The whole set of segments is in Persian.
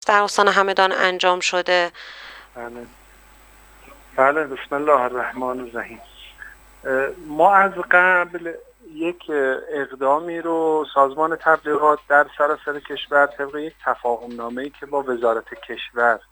در استان همدان انجام شده. بله بسم الله الرحمن الرحیم. ما از قبل یک اقدامی رو سازمان تبلیغات در سراسر کشور طبق یک تفاهم‌نامه‌ای که با وزارت کشور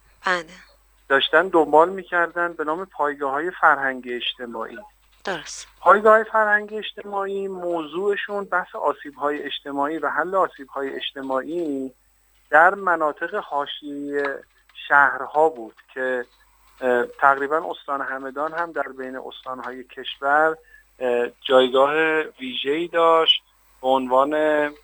داشتن دنبال می‌کردن به نام پایگاه‌های فرهنگی اجتماعی. درست. پایگاه‌های فرهنگی اجتماعی موضوعشون بحث آسیب‌های اجتماعی و حل آسیب‌های اجتماعی در مناطق حاشیه‌ای شهرها بود که تقریبا استان همدان هم در بین استان‌های کشور جایگاه ویژه‌ای داشت به عنوان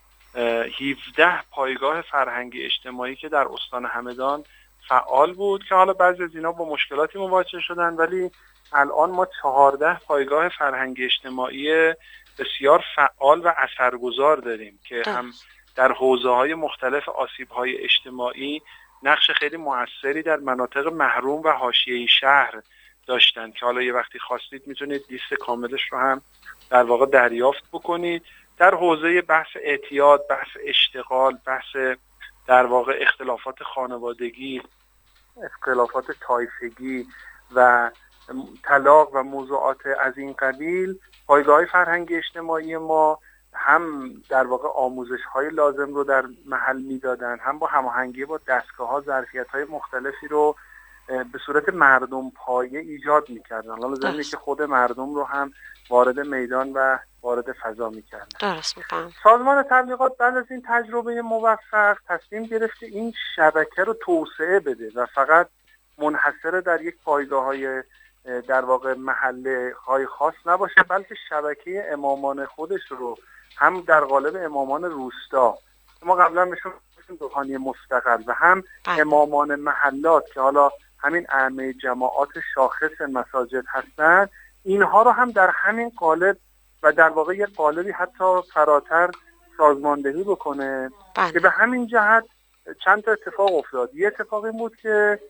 17 پایگاه فرهنگی اجتماعی که در استان همدان فعال بود که حالا بعضی از اینا با مشکلاتی مواجه شدن، ولی الان ما 14 پایگاه فرهنگی اجتماعی بسیار فعال و اثرگذار داریم که هم در حوزه‌های مختلف آسیب‌های اجتماعی نقش خیلی موثری در مناطق محروم و حاشیه‌ای شهر داشتن که حالا یه وقتی خواستید میتونید لیست کاملش رو هم در واقع دریافت بکنید. در حوزه بحث اعتیاد، بحث اشتغال، بحث در واقع اختلافات خانوادگی، اختلافات طایفگی و طلاق و موضوعات از این قبیل، پایگاه فرهنگی اجتماعی ما هم در واقع آموزش‌های لازم رو در محل میدادن، هم با هماهنگی با دستگاه‌ها ظرفیت‌های مختلفی رو به صورت مردم پایه ایجاد می‌کردن. حالا زمینی که خود مردم رو هم وارد میدان و وارد فضا می‌کردن. درست می‌فهم. سازمان تبلیغات بعد از این تجربه موفق تصمیم گرفت این شبکه رو توسعه بده و فقط منحصر در یک پایگاه‌های در واقع محله‌های خاص نباشه، بلکه شبکه امامان خودش رو هم در قالب امامان روستا، ما قبلا بهشون روحانی مستقل، و هم امامان محلات که حالا همین ائمه جماعات شاخص مساجد هستن، اینها رو هم در همین قالب و در واقع یک قالبی حتی فراتر سازماندهی بکنه که به همین جهت چند تا اتفاق افتاد. یه اتفاق این بود که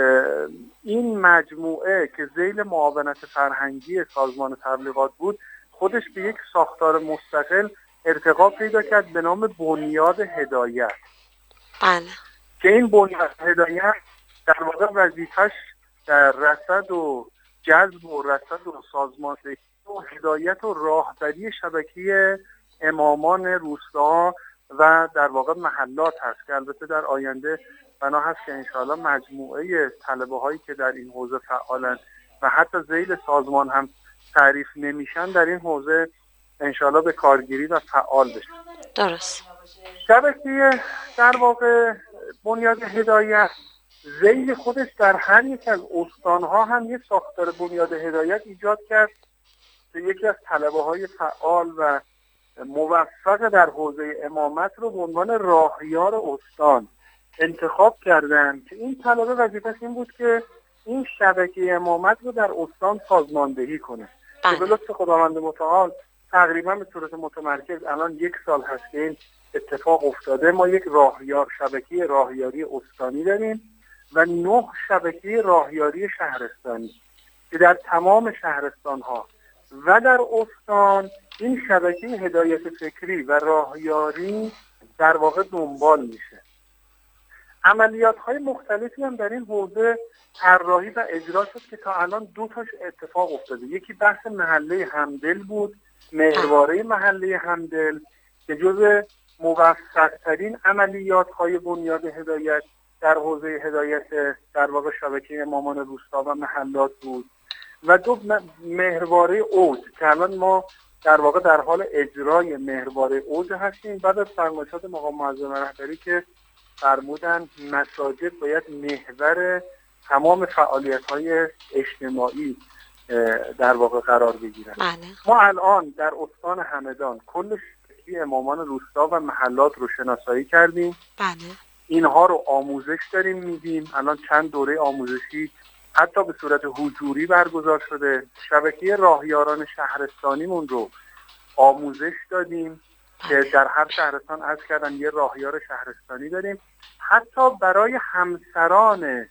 این مجموعه که ذیل معاونت فرهنگی سازمان تبلیغات بود خودش به یک ساختار مستقل ارتقا پیدا کرد به نام بنیاد هدایت. بله. که این بنیاد هدایت در واقع وظیفه‌اش در رصد و جذب و رصد و سازماندهی و هدایت و راهبری شبکه امامان روستا و در واقع محلات هست که البته در آینده بنا هست که انشاءالله مجموعه طلبه هایی که در این حوزه فعالن و حتی ذیل سازمان هم تعریف نمیشن در این حوزه انشاءالله به کارگیری و فعال بشن. درست. شبکه در واقع بنیاد هدایت ذیل خودش در هر یک از استانها هم یک ساختار بنیاد هدایت ایجاد کرد که یکی از طلبه های فعال و موفق در حوزه امامت رو به عنوان راهیار استان انتخاب کردن که این طلبه وظیفه‌اش این بود که این شبکه امامت رو در استان سازماندهی کنه که به لطف خداوند متعال تقریبا به صورت متمرکز الان 1 سال هست که این اتفاق افتاده. ما یک راهیار شبکه راهیاری استانی داریم و 9 شبکه راهیاری شهرستانی که در تمام شهرستان‌ها و در استان این شبکه هدایت فکری و راهیاری در واقع دنبال میشه. عملیات‌های مختلفی هم در این حوزه طراحی و اجرا شد که تا الان 2 تاش اتفاق افتاده. یکی بحث محله همدل بود، مهرواره محله همدل که جزء موفق‌ترین عملیات‌های بنیاد هدایت در حوزه هدایت در واقع شبکه امامان روستا و محلات بود، و 2 مهرواره اوج که الان ما در واقع در حال اجرای مهرواره اوج هستیم بعد از فرمایشات مقام معظم رهبری که فرمودن مساجد باید محور تمام فعالیت‌های اجتماعی در واقع قرار بگیرن. ما الان در استان همدان کل شبکه امامان روستا و محلات رو شناسایی کردیم. اینها رو آموزش داریم میدیم. الان چند دوره آموزشی حتی به صورت حضوری برگزار شده. شبکه راهیاران شهرستانیمون رو آموزش دادیم که در هر شهرستان عرض کردن یه راهیار شهرستانی داریم. حتی برای همسران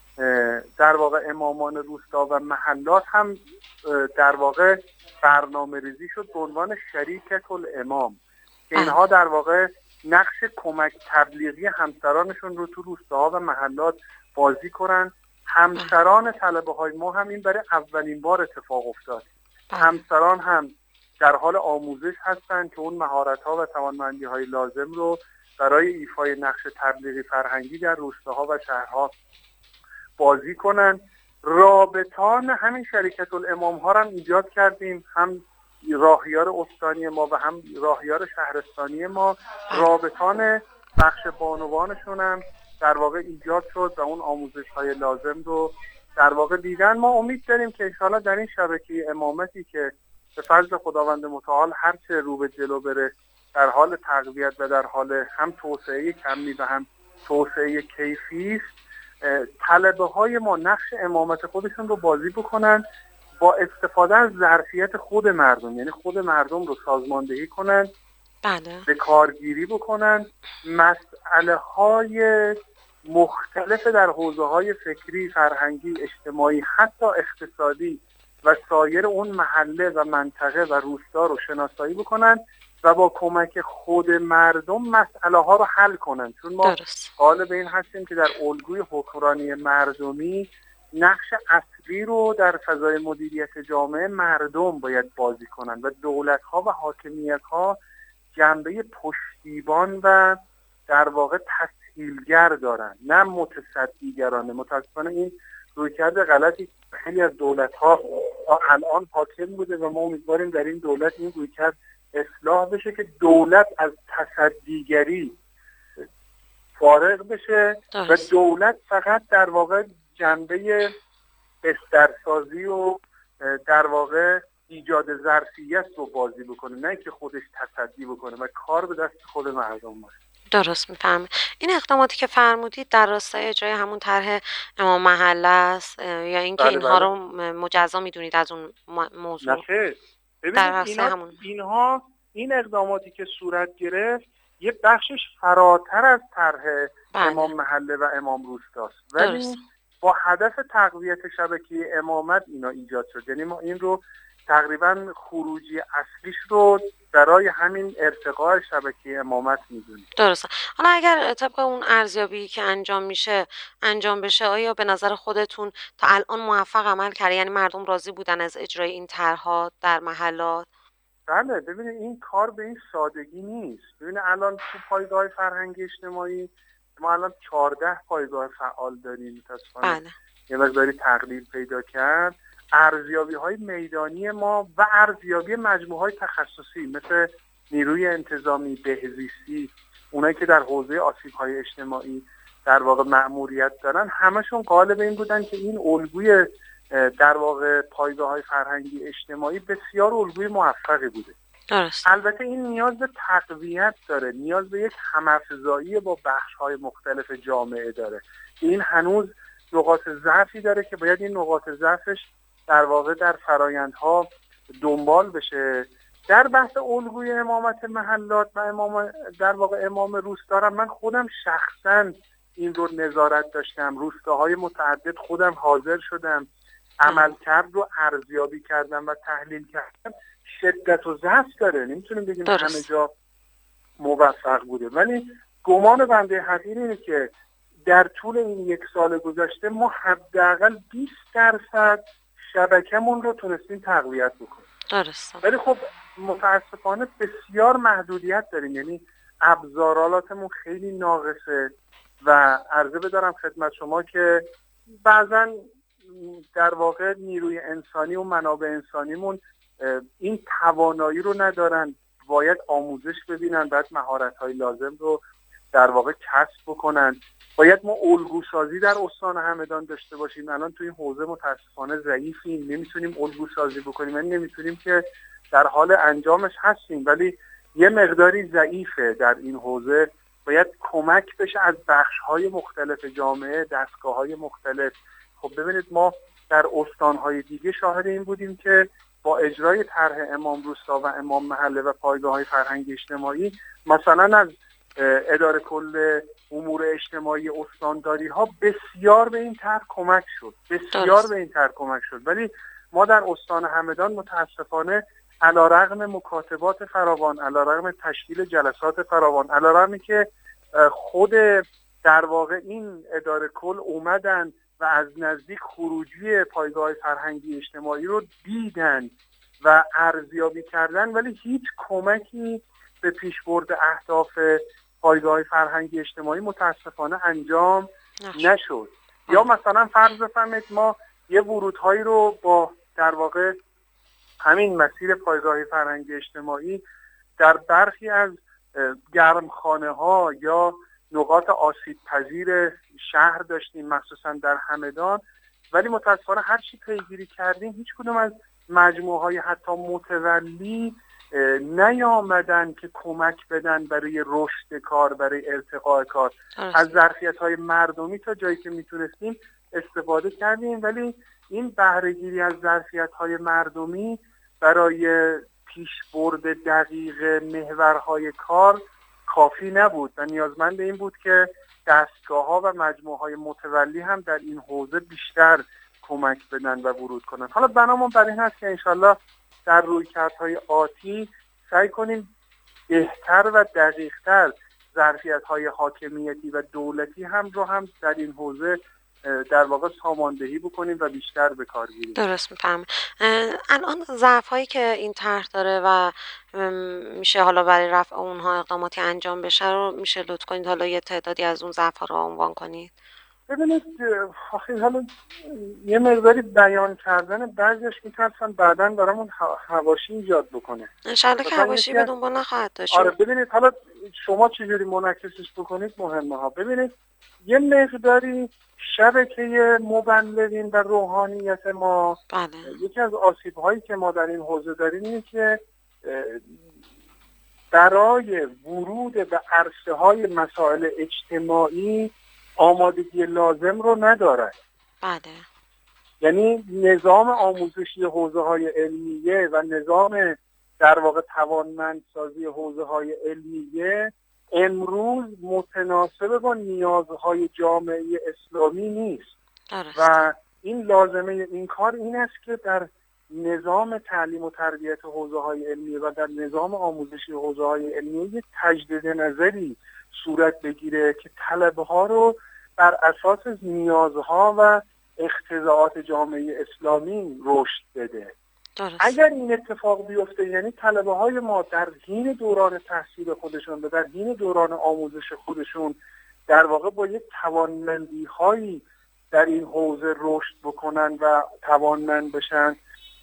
در واقع امامان روستا و محلات هم در واقع برنامه ریزی شد به عنوان شریکت الامام که اینها در واقع نقش کمک تبلیغی همسرانشون رو تو روستاها و محلات بازی کنن. همسران طلبه های ما هم این برای اولین بار اتفاق افتاد. همسران هم در حال آموزش هستن که اون مهارت‌ها و توانمندی‌های لازم رو برای ایفای نقش تبلیغی فرهنگی در روستاها و شهرها بازی کنن. رابطان همین شریکت الامام ها رو هم ایجاد کردیم، هم راهیار استانی ما و هم راهیار شهرستانی ما. رابطان بخش بانوانشون هم در واقع ایجاد شد و اون آموزش های لازم رو در واقع دیدن. ما امید داریم که انشاءالله در این شبکه امامتی که به فضل خداوند متعال هرچه رو به جلو بره در حال تقویت و در حال هم توسعه کمی و هم توسعه کیفی است، طلبه های ما نقش امامت خودشون رو بازی بکنن با استفاده از ظرفیت خود مردم، یعنی خود مردم رو سازماندهی کنن، به کارگیری بکنن، مسئله های مختلف در حوزه های فکری، فرهنگی، اجتماعی، حتی اقتصادی و سایر اون محله و منطقه و روستا رو شناسایی بکنن و با کمک خود مردم مسئله ها رو حل کنن. چون ما غالب این هستیم که در الگوی حکمرانی مردمی نقش اصلی رو در فضای مدیریت جامعه مردم باید بازی کنن و دولت ها و حاکمیت ها جنبه پشتیبان و در واقع تسهیلگر دارن، نه متصدیگرانه. متاسفانه این رویکرد غلطی خیلی از دولت ها الان حاکم بوده و ما امیدواریم در این دولت این رویکرد اصلاح بشه که دولت از تصدیگری فارغ بشه و دولت فقط در واقع جنبه بسترسازی و در واقع ایجاد ظرفیت رو بازی بکنه، نه که خودش تصدی بکنه و کار به دست خود مردم باشه. درست میفهمه. این اقداماتی که فرمودید در راستای اجرای همون طرح امام محله است یا اینکه اینها رو مجزا میدونید از اون موضوع؟ نه، ببینید این اقداماتی که صورت گرفت یه بخشش فراتر از طرح امام محله و امام روستاست، ولی با هدف تقویت شبکه امامت اینا ایجاد شد. یعنی ما این رو تقریبا خروجی اصلیش رو برای همین ارتقاء شبکه امامت میدونیم. درسته. حالا اگر طبق اون ارزیابی که انجام بشه، آیا به نظر خودتون تا الان موفق عمل کرده؟ یعنی مردم راضی بودن از اجرای این طرح‌ها در محلات؟ بله، ببینید این کار به این سادگی نیست. ببینید الان تو پایگاه فرهنگی اجتماعی ما الان 14 پایگاه فعال داریم. متاسفانه یه مقداری تقلیل پیدا کرد. ارزیابی‌های میدانی ما و ارزیابی مجموعه‌های تخصصی مثل نیروی انتظامی، بهزیستی، اونایی که در حوزه آسیب‌های اجتماعی در واقع مأموریت دارن، همشون غالب این بودن که این الگوی در واقع پایگاه‌های فرهنگی اجتماعی بسیار الگوی موفقی بوده. البته این نیاز به تقویت داره، نیاز به یک هم‌افزایی با بخش‌های مختلف جامعه داره. این هنوز نقاط ضعفی داره که باید این نقاط ضعفش در واقع در فرایندها دنبال بشه. در بحث الگوی امامت محلات و در واقع امام روستا، من خودم شخصا این رو نظارت داشتم. روستاهای متعدد خودم حاضر شدم، عملکرد رو ارزیابی کردم و تحلیل کردم. شدت و ضعف داره، نمیتونیم بگیم همه جا موفق بوده، ولی گمان بنده حقیر اینه که در طول این 1 سال گذشته ما حداقل 20% شبکمون رو تونستیم تقویت بکنیم. درسته. ولی خب متاسفانه بسیار محدودیت داریم، یعنی ابزارالاتمون خیلی ناقصه و عرضه بدارم خدمت شما که بعضا در واقع نیروی انسانی و منابع انسانیمون این توانایی رو ندارن، باید آموزش ببینن، باید مهارت‌های لازم رو در واقع کسب بکنن. باید ما الگوسازی در استان همدان داشته باشیم. الان توی این حوزه متاسفانه ضعیفیم، نمیتونیم الگوسازی بکنیم، یعنی نمیتونیم که در حال انجامش هستیم ولی یه مقداری ضعیفه در این حوزه. باید کمک بشه از بخش‌های مختلف جامعه، دستگاه‌های مختلف. خب ببینید ما در استان‌های دیگه شاهد این بودیم که با اجرای طرح امام روستا و امام محله و پایگاه‌های فرهنگی اجتماعی، مثلا از اداره کل امور اجتماعی استانداری ها بسیار به این طرح کمک شد، ولی ما در استان همدان متاسفانه علیرغم مکاتبات فراوان، علیرغم تشکیل جلسات فراوان، علیرغمی که خود در واقع این اداره کل اومدن و از نزدیک خروجی پایگاه فرهنگی اجتماعی رو دیدن و ارزیابی کردن، ولی هیچ کمکی به پیشبرد اهداف پایگاه فرهنگی اجتماعی متاسفانه انجام نشد. یا مثلا فرض بفرمایید ما یه ورودهایی رو با در واقع همین مسیر پایگاه فرهنگی اجتماعی در برخی از گرمخانه ها یا نقاط آسیب پذیر شهر داشتیم، مخصوصا در همدان، ولی متاسفانه هر چی پیگیری کردیم هیچ کدوم از مجموعه های حتی متولی نیامدن که کمک بدن برای رشد کار، برای ارتقاء کار. از ظرفیت‌های مردمی تا جایی که میتونستیم استفاده کردیم، ولی این بهره‌گیری از ظرفیت‌های مردمی برای پیشبرد دقیق محورهای کار کافی نبود و نیازمند این بود که دستگاه‌ها و مجموعه‌های متولی هم در این حوزه بیشتر کمک بدن و ورود کنن. حالا بنامون بر این هست که انشالله در رویکردهای آتی سعی کنیم بهتر و دقیق‌تر ظرفیت‌های حاکمیتی و دولتی هم در این حوزه در واقع ساماندهی بکنیم و بیشتر به کار گیریم. درست میفهمم. الان ضعف‌هایی که این طرح داره و میشه حالا برای رفع اونها اقداماتی انجام بشه رو میشه لطف کنید حالا یه تعدادی از اون ضعف‌ها رو عنوان کنید؟ ببینید حالا یه مقداری بیان کردن بعضیش میترسن بعداً برامون حواشی ایجاد بکنه. انشالله که حواشی به دنبال نخواهد داشت. آره ببینید حالا شما چجوری منعکسش بکنید مهمه ها. ببینید یه مقداری شبکه مبلغین و روحانیت ما یکی از آسیب‌هایی که ما در این حوزه داریم اینه که برای ورود به عرصه‌های مسائل اجتماعی آمادگی لازم رو ندارد. یعنی نظام آموزشی حوزه‌های علمیه و نظام در واقع توانمندسازی حوزه‌های علمیه امروز متناسب با نیازهای جامعه اسلامی نیست. و این لازمه این کار این است که در نظام تعلیم و تربیت حوزه‌های علمیه و در نظام آموزشی حوزه‌های علمیه یک تجدید نظری صورت بگیره که طلبه‌ها رو بر اساس نیازها و اقتضاعات جامعه اسلامی رشد بده. اگر این اتفاق بیفته، یعنی طلبه‌های ما در حین دوران تحصیل خودشون و در حین دوران آموزش خودشون در واقع با یک توانمندی‌هایی در این حوزه رشد بکنن و توانمند بشن،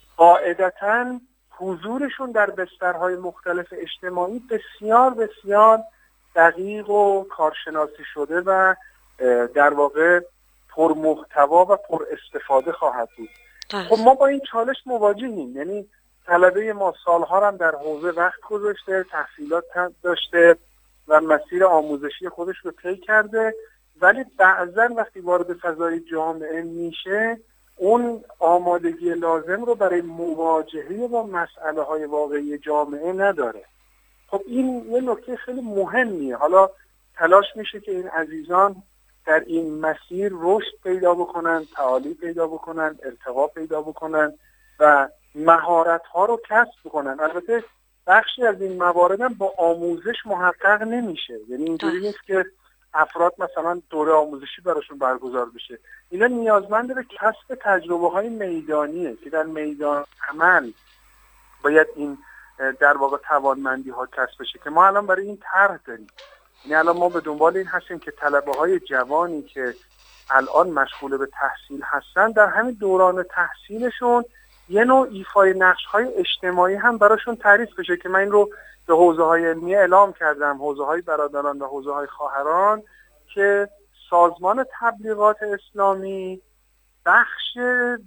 قاعدتاً حضورشون در بسترهای مختلف اجتماعی بسیار بسیار دقیق و کارشناسی شده و در واقع پرمحتوا و پر استفاده خواهد بود. خب ما با این چالش مواجهیم. یعنی طلبه ما سالها هم در حوزه وقت گذاشته، تحصیلات داشته و مسیر آموزشی خودش رو طی کرده، ولی بعضا وقتی وارد فضای جامعه میشه اون آمادگی لازم رو برای مواجهه با مسئله های واقعی جامعه نداره. خب این یه نکته خیلی مهمیه. حالا تلاش میشه که این عزیزان در این مسیر رشد پیدا بکنن، تعالی پیدا بکنن، ارتقا پیدا بکنن و مهارت‌ها رو کسب بکنن. البته بخشی از این موارد هم با آموزش محقق نمیشه. یعنی اینجوری نیست که افراد مثلا دوره آموزشی براشون برگزار بشه. اینا نیازمند به کسب تجربه‌های میدانیه که در میدان عمل باید این در واقع توانمندی‌ها کسب بشه که ما الان برای این طرح داریم. یعنی الان ما به دنبال این هستیم که طلبه‌های جوانی که الان مشغول به تحصیل هستن در همین دوران تحصیلشون یه نوع ایفای نقش‌های اجتماعی هم براشون تعریف بشه که من این رو به حوزه‌های علمیه اعلام کردم، حوزه‌های برادران و حوزه‌های خواهران، که سازمان تبلیغات اسلامی بخش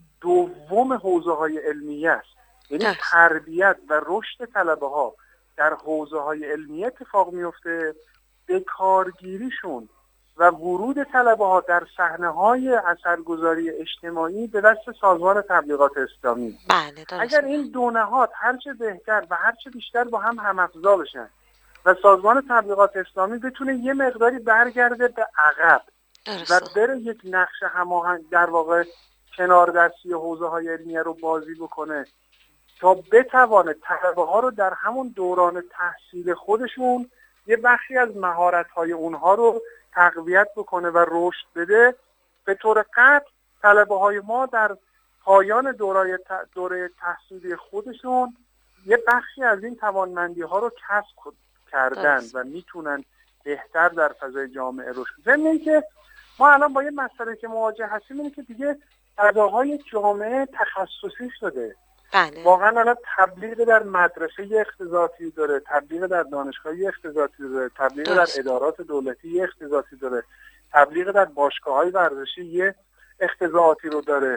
دوم حوزه‌های علمیه است. یعنی تربیت و رشد طلبه‌ها در حوزه‌های علمیه اتفاق میفته، به کارگیریشون و ورود طلبه‌ها در صحنه‌های اثرگذاری اجتماعی به دست سازمان تبلیغات اسلامی. اگر این دو نهاد هرچه بهتر و هرچه بیشتر با هم هم‌افزا بشن و سازمان تبلیغات اسلامی بتونه یه مقداری برگرده به عقب و بره یک نقش هماهنگ در واقع کنار دستی حوزه‌های علمیه رو بازی بکنه تا بتوانه طلبه ها رو در همون دوران تحصیل خودشون یه بخشی از مهارت‌های اونها رو تقویت بکنه و رشد بده. به طور قطع طلبه های ما در پایان دوره تحصیلی خودشون یه بخشی از این توانمندی ها رو کسب کردن و میتونن بهتر در فضای جامعه رشد کنن. ضمن اینکه ما الان با یه مسئله که مواجه هستیم اینه که دیگه فضاهای جامعه تخصصی شده. بله. واقعا الان تبلیغ در مدرسه یه اختصاصی داره، تبلیغ در دانشگاه یه اختصاصی داره، تبلیغ در ادارات دولتی یه اختصاصی داره، تبلیغ در باشگاه‌های ورزشی یه اختصاصی رو داره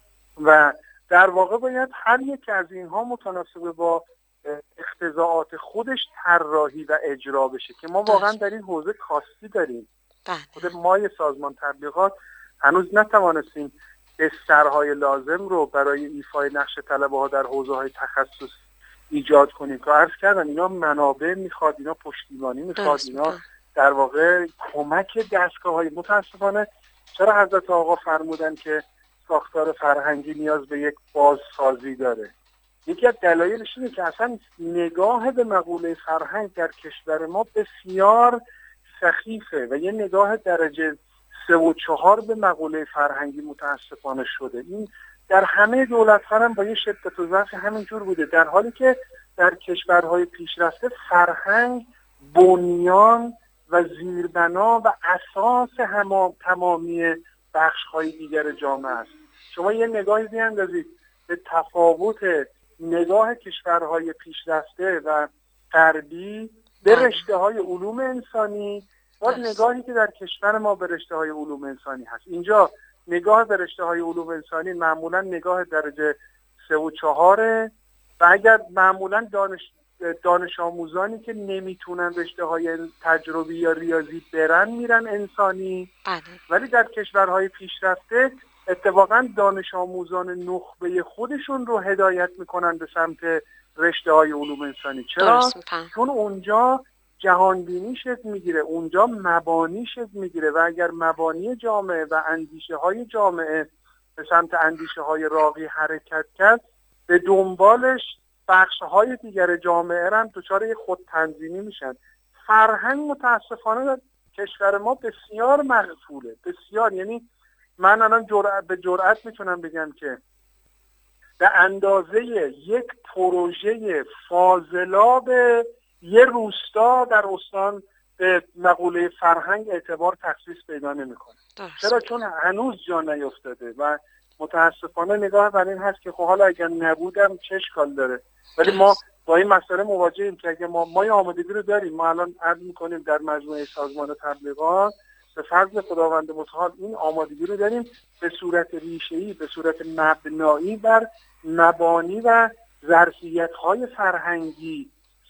و در واقع باید هر یک از اینها متناسب با اقتضاعات خودش طراحی و اجرا بشه که ما واقعا در این حوزه کاستی داریم. خود ما سازمان تبلیغات هنوز نتوانستیم بسترهای لازم رو برای ایفای نقش طلبه‌ها در حوزه‌های تخصص ایجاد کنیم که عرض کردن اینا منابع میخواد، اینا پشتیبانی میخواد، اینا در واقع کمک دستگاه‌های. متاسفانه چرا حضرت آقا فرمودن که ساختار فرهنگی نیاز به یک بازسازی داره؟ یکی از دلایلش اینه که اصلا نگاه به مقوله فرهنگ در کشور ما بسیار سخیفه و یه نگاه درجه 3 و 4 به مقوله فرهنگی متاسفانه شده. این در همه دولت‌ها هم با یه شدت و ضعف همینجور بوده، در حالی که در کشورهای پیشرفته فرهنگ بنیان و زیربنا و اساس تمامی بخش‌های دیگر جامعه است. شما یه نگاهی بیندازید به تفاوت نگاه کشورهای پیشرفته و غربی به رشته‌های علوم انسانی و نگاهی که در کشور ما به رشته‌های علوم انسانی هست. اینجا نگاه به رشته‌های علوم انسانی معمولاً نگاه درجه 3 و 4 و اگر معمولاً دانش آموزانی که نمیتونن رشته‌های تجربی یا ریاضی برن میرن انسانی. ولی در کشورهای پیشرفته اتفاقاً دانش آموزان نخبه خودشون رو هدایت میکنن به سمت رشته‌های علوم انسانی. چرا؟ چون اونجا جهانبینی شکل میگیره، اونجا مبانی شکل میگیره و اگر مبانی جامعه و اندیشه های جامعه به سمت اندیشه های راقی حرکت کرد، به دنبالش بخش های دیگر جامعه هم دچار خودتنظیمی میشن. فرهنگ متاسفانه در کشور ما بسیار مغفوله، بسیار. یعنی من الان به جرئت میتونم بگم که به اندازه یک پروژه فاضلاب یه روستا در استان به مقوله فرهنگ اعتبار تخصیص پیدا نمیکنه. چرا؟ چون هنوز جا نیفتاده و متاسفانه نگاه بر این هست که خب حالا اگر نبودم چه اشکال داره. ولی ما با این مسئله مواجهیم که اگر ما آمادگی رو داریم، ما الان عرض میکنیم در مجموعه سازمان تبلیغات به فضل خداوند متعال این آمادگی رو داریم به صورت ریشه‌ای، به صورت مبنایی بر مبانی و ظرفیت‌های فرهنگی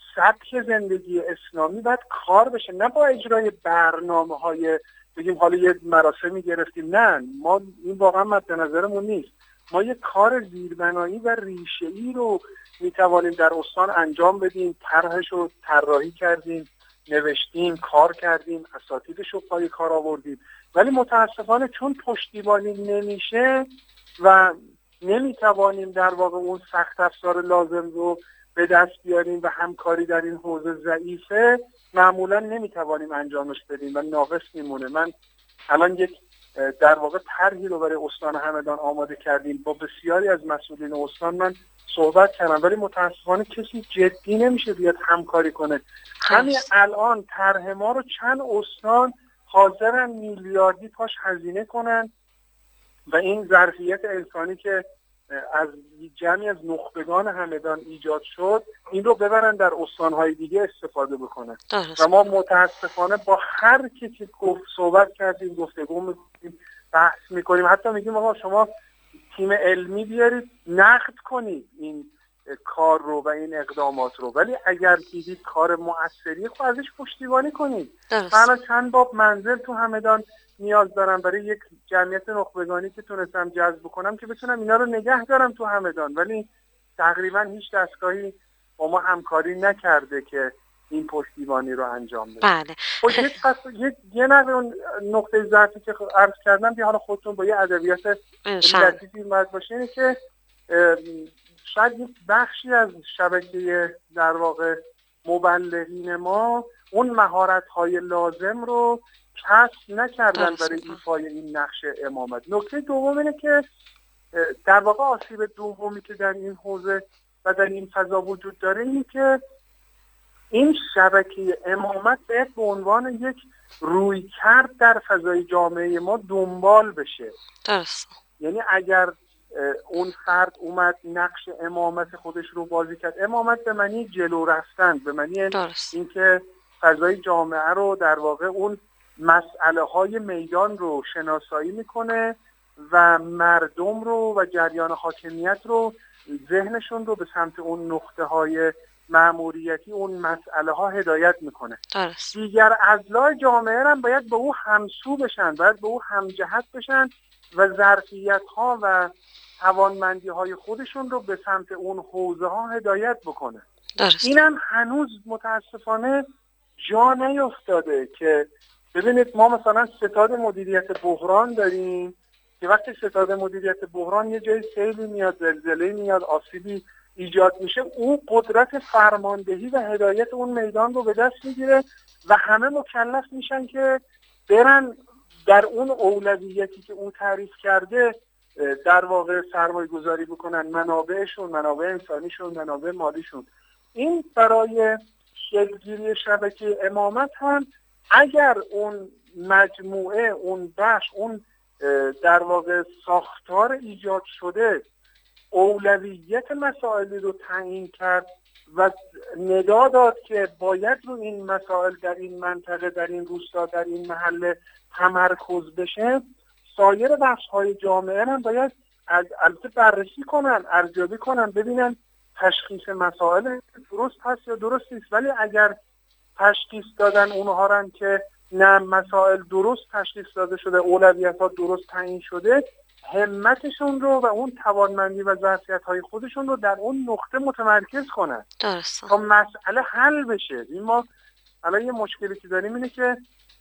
سبک زندگی اسلامی باید کار بشه، نه با اجرای برنامه‌های بگیم حالا یه مراسمی گرفتیم. نه، ما این واقعا مد نظرمون نیست. ما یه کار زیربنایی و ریشه‌ای رو میتوانیم در استان انجام بدیم. طرحش رو طراحی کردیم، نوشتیم، کار کردیم، اساتیدش رو پای کار آوردیم. ولی متاسفانه چون پشتیبانی نمیشه و نمیتوانیم در واقع اون سخت افزار لازم رو به دست بیاریم و همکاری در این حوزه ضعیفه، معمولا نمیتوانیم انجامش بدیم و ناقص میمونه. من الان یک در واقع طرحی رو برای استان همدان آماده کردیم، با بسیاری از مسئولین استان من صحبت کردم، ولی متاسفانه کسی جدی نمیشه بیاد همکاری کنه. همین الان طرح ما رو چند استان حاضرن میلیاردی پاش هزینه کنن و این ظرفیت انسانی که از جمعی از نخبگان همدان ایجاد شد این رو ببرن در استانهای دیگه استفاده بکنن. و ما متاسفانه با هر کسی صحبت کردیم، گفتگو میکنیم، بحث میکنیم، حتی میگیم آقا شما تیم علمی بیارید نقد کنید این کار رو و این اقدامات رو، ولی اگر دیدید کار مؤثری خب ازش پشتیبانی کنید. من چند باب منزل تو همدان نیاز دارم برای یک جمعیت نخبگانی که تونستم جذب کنم که بتونم اینا رو نگه دارم تو همدان، ولی تقریبا هیچ دستگاهی با ما همکاری نکرده که این پشتیبانی رو انجام بده. بله. یه نقطه ضعفی که عرض کردم، حالا خودتون با یه ادبیات لطیفی باید باشه، اینه که شاید یک بخشی از شبکه در واقع مبلغین ما اون مهارت‌های لازم رو کسب نکردن برای ایفای این نقش امامت. نکته دوم اینه که در واقع آسیب دومی که در این حوزه و در این فضا وجود داره اینه که این شبکه امامت باید به عنوان یک رویکرد در فضای جامعه ما دنبال بشه. درست. یعنی اگر اون فرد اومد نقش امامت خودش رو بازی کرد، امامت به معنی جلو رفتن، به معنی اینکه فضای جامعه رو در واقع اون مسئله های میدان رو شناسایی میکنه و مردم رو و جریان حاکمیت رو، ذهنشون رو به سمت اون نقطه های مأموریتی اون مسئله ها هدایت میکنه. درست. دیگر اضلاع جامعه هم باید به او همسو بشن، باید به او همجهت بشن و ظرفیت ها و توانمندی های خودشون رو به سمت اون حوزه ها هدایت بکنه. درست. اینم هنوز متاسفانه جا نیفتاده که ببینید ما مثلا ستاد مدیریت بحران داریم که وقتی ستاد مدیریت بحران یه جای سیلی میاد، زلزله میاد، آسیبی ایجاد میشه، او قدرت فرماندهی و هدایت اون میدان رو به دست میگیره و همه مکلف میشن که برن در اون اولویتی که اون تعریف کرده در واقع سرمایه گذاری بکنن، منابعشون، منابع انسانیشون، منابع مالیشون. این برای شکل‌گیری شبکه امامت هم اگر اون مجموعه، اون بخش، اون در واقع ساختار ایجاد شده اولویت مسائلی رو تعیین کرد و ندا داد که باید رو این مسائل در این منطقه، در این روستا، در این محله تمرکز بشه، سایر بخش‌های جامعه هم باید البته بررسی کنن، ارزیابی کنن، ببینن تشخیص مسائل درست هست یا درست نیست. ولی اگر تشخیص دادن اونها رو که نه مسائل درست تشخیص داده شده، اولویت‌ها درست تعیین شده، همتشون رو و اون توانمندی و ظرفیت‌های خودشون رو در اون نقطه متمرکز کنن تا مسئله حل بشه. این ما الان یه مشکلی که داریم اینه که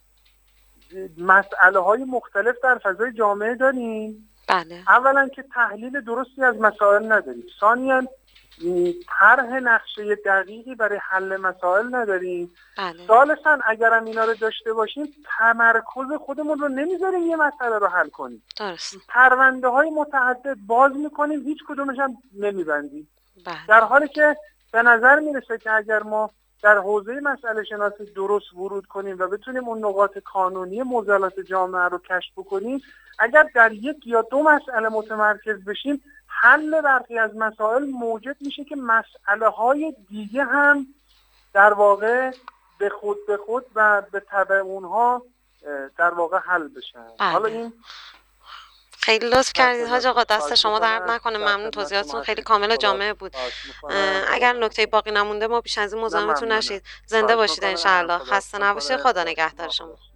مسئله‌های مختلف در فضای جامعه داریم. بله. اولا که تحلیل درستی از مسائل نداریم، ثانیاً طرح نقشه دقیقی برای حل مسائل نداریم. بله. ثالثاً اگرم اینا رو داشته باشیم تمرکز خودمون رو نمیذاریم یه مسئله رو حل کنیم. درست. پرونده های متعدد باز میکنیم، هیچ کدومش هم نمیبندیم. بله. در حالی که به نظر میرسه که اگر ما در حوزه مسئله شناسی درست ورود کنیم و بتونیم اون نقاط کانونی معضلات جامعه رو کشف کنیم، اگر در یک یا دو مسئله متمرکز بشیم، حل برخی از مسائل موجب میشه که مسئله های دیگه هم در واقع به خود و به تبع اونها در واقع حل بشن. حالا این خیلی لطف کردید حاج آقا، دست شما درد نکنه، ممنون، توضیحاتتون خیلی کامل و جامع بود. اگر نکته باقی نمونده ما بیش از این مزاحمتون نشید. زنده باشید ان شاء الله. خسته نباشید. خدا نگهدار شما.